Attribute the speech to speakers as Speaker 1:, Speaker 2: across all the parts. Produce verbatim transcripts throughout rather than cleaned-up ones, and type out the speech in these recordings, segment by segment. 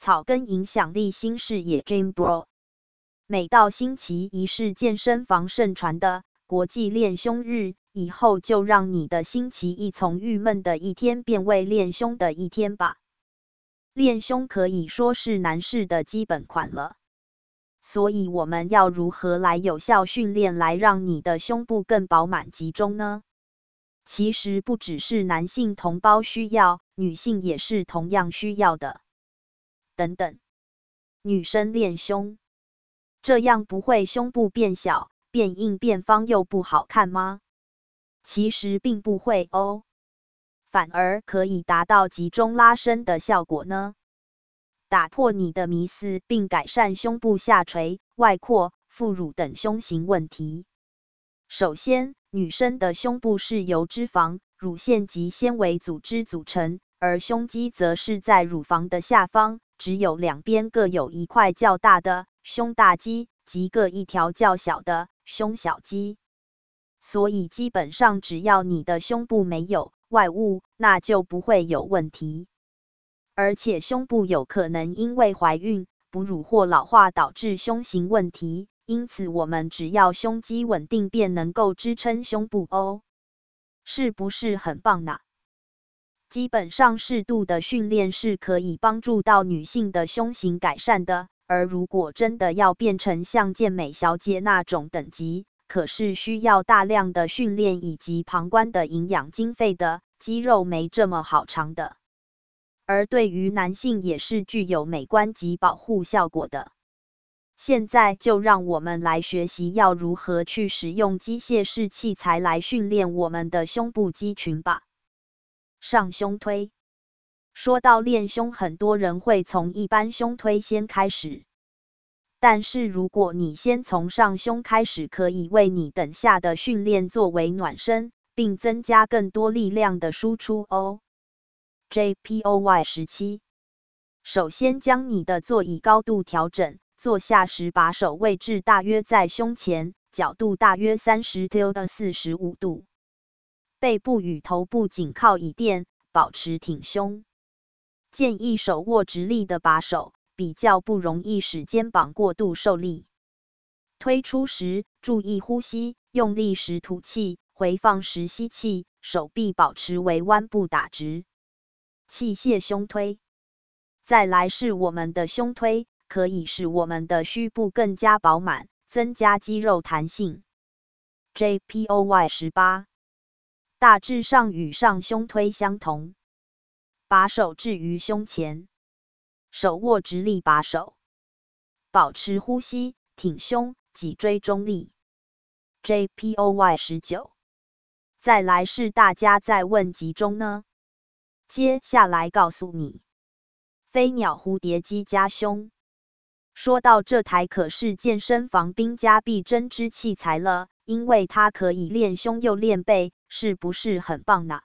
Speaker 1: 草根影响力新视野 Gym Bro。每到星期一是健身房盛传的国际练胸日，以后就让你的星期一从郁闷的一天变为练胸的一天吧。练胸可以说是男士的基本款了，所以我们要如何来有效训练来让你的胸部更饱满集中呢？其实不只是男性同胞需要，女性也是同样需要的。等等，女生练胸，这样不会胸部变小、变硬、变方又不好看吗？其实并不会哦，反而可以达到集中拉伸的效果呢。打破你的迷思，并改善胸部下垂、外扩、副乳等胸型问题。首先，女生的胸部是由脂肪、乳腺及纤维组织组成，而胸肌则是在乳房的下方，只有两边各有一块较大的胸大肌及各一条较小的胸小肌。所以基本上只要你的胸部没有外物，那就不会有问题。而且胸部有可能因为怀孕、哺乳或老化导致胸型问题，因此我们只要胸肌稳定便能够支撑胸部哦。是不是很棒呢？基本上适度的训练是可以帮助到女性的胸型改善的，而如果真的要变成像健美小姐那种等级，可是需要大量的训练以及旁观的营养经费的，肌肉没这么好长的。而对于男性也是具有美观及保护效果的。现在就让我们来学习要如何去使用机械式器材来训练我们的胸部肌群吧。上胸推。说到练胸，很多人会从一般胸推先开始。但是如果你先从上胸开始，可以为你等下的训练作为暖身，并增加更多力量的输出哦。J P O Y 十七，首先将你的座椅高度调整，坐下时把手位置大约在胸前，角度大约三十度到四十五度，背部与头部紧靠椅垫，保持挺胸。建议手握直立的把手，比较不容易使肩膀过度受力。推出时注意呼吸，用力时吐气，回放时吸气，手臂保持为弯部打直。器械胸推。再来是我们的胸推，可以使我们的虚部更加饱满，增加肌肉弹性。J P O Y 十八，大致上与上胸推相同。把手置于胸前，手握直立把手，保持呼吸，挺胸，脊椎中立。J P O Y 十九，再来是大家在问集中呢？接下来告诉你，飞鸟蝴蝶机加胸。说到这台可是健身房兵家必争之器材了，因为它可以练胸又练背，是不是很棒呢？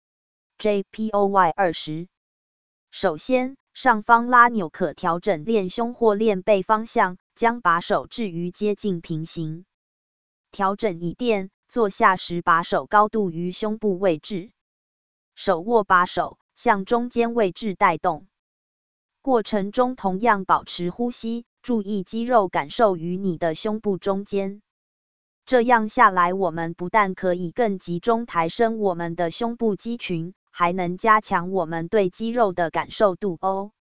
Speaker 1: J P O Y 二十，首先上方拉钮可调整练胸或练背方向，将把手置于接近平行。调整椅垫，坐下时把手高度于胸部位置。手握把手，向中间位置带动。过程中同样保持呼吸，注意肌肉感受于你的胸部中间。这样下来，我们不但可以更集中抬升我们的胸部肌群，还能加强我们对肌肉的感受度哦。